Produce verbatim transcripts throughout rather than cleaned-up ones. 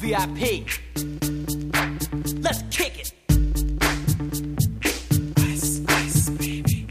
V I P. Let's kick it. Ice, ice, baby.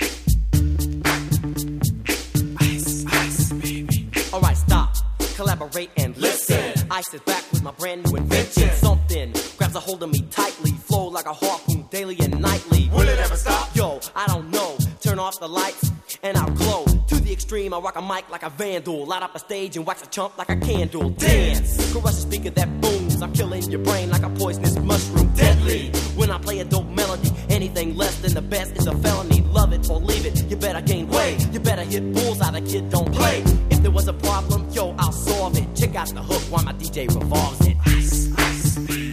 Ice, ice, baby. Alright, stop, collaborate and listen. Ice is back with my brand new invention. Something grabs a hold of me tightly, flow like a harpoon daily and nightly. Will it ever stop? Yo, I don't know. Turn off the lights and I'll glow. To the extreme, I rock a mic like a vandal. Light up a stage and wax a chump like a candle. Dance, crush a speaker that booms. I'm killing your brain like a poisonous mushroom. Deadly, when I play a dope melody. Anything less than the best is a felony. Love it or leave it, you better gain weight. You better hit bullseye, the kid don't play. If there was a problem, yo, I'll solve it. Check out the hook while my D J revolves it. Ice, ice, baby.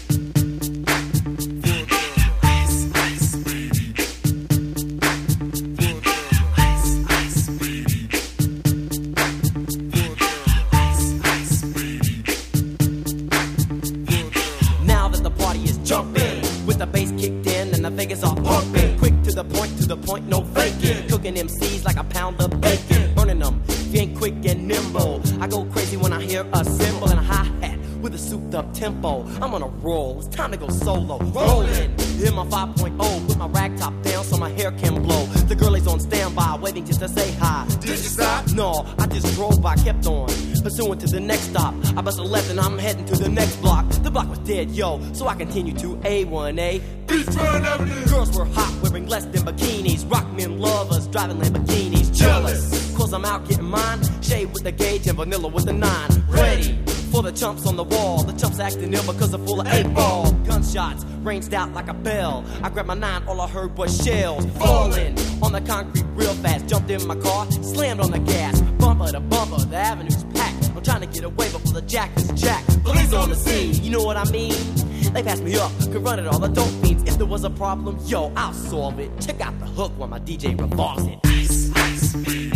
Vegas are pumping, quick to the point, to the point, no faking. Cooking M Cs like a pound of bacon, burning them. If you ain't quick and nimble, I go crazy when I hear a cymbal and a hi-hat with a souped-up tempo. I'm on a roll, it's time to go solo. Rolling, in my five point oh, put my rag top down so my hair can blow. The girl is on standby, waiting just to say hi. Did you stop? No, I just drove by, kept on pursuing to the next stop. I bust a left and I'm heading to the next block. The block was dead, yo, so I continued to A one A. Beachfront Avenue. Girls were hot, wearing less than bikinis. Rock men lovers, driving Lamborghinis. Jealous, cause I'm out getting mine. Shade with the gauge and vanilla with the nine. Ready for the chumps on the wall. The chumps acting ill because they're full of eight ball. Gunshots ranged out like a bell. I grabbed my nine, all I heard was shells falling on the concrete real fast. Jumped in my car, slammed on the gas. Bumper to bumper, the avenue's packed. I'm trying to get away before the jack is jacked. Police on the scene, you know what I mean? They passed me up, could run it all, the dope fiends. If there was a problem, yo, I'll solve it. Check out the hook while my D J revolves it. Ice, ice, baby.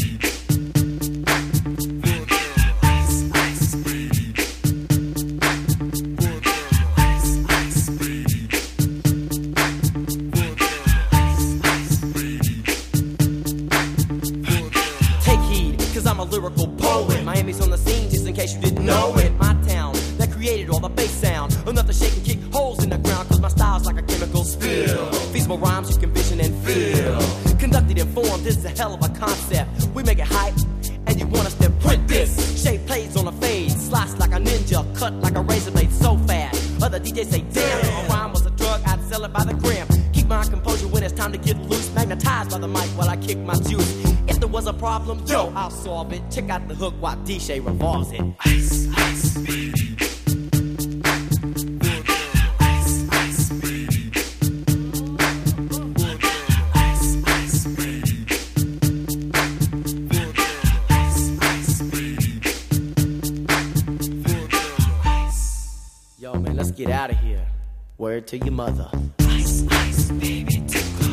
I'm a lyrical poet. Miami's on the scene, just in case you didn't know it. My town that created all the bass sound. Enough to shake and kick holes in the ground, cause my style's like a chemical spill. Feasible rhymes you can vision and feel. Conducted in form, this is a hell of a concept. We make it hype, and you want us to print this. Shape plays on a fade, slice like a ninja, cut like a razor blade so fast. Other D Js say, damn, if a rhyme was a drug, I'd sell it by the gram. Keep my composure when it's time to get loose. Magnetized by the mic while I kick my juice. If there was a problem, yo, I'll solve it. Check out the hook while D J revolves it. Ice, ice, baby. Ice, ice, baby. Ice, ice, baby. Ice, ice, baby. Yo, man, let's get out of here. Word to your mother. Ice, ice, baby.